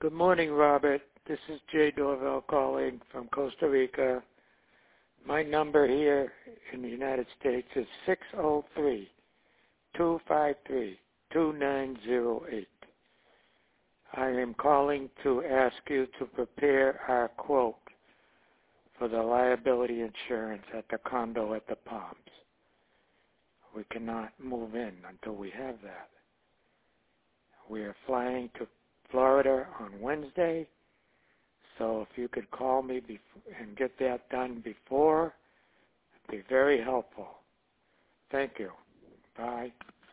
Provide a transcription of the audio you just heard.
Good morning, Robert. This is Jay Dorval calling from Costa Rica. My number here in the United States is 603-253-2908. I am calling to ask you to prepare our quote for the liability insurance at the condo at the Palms. We cannot move in until we have that. We are flying to Florida on Wednesday, so if you could call me and get that done before, it'd be very helpful. Thank you. Bye.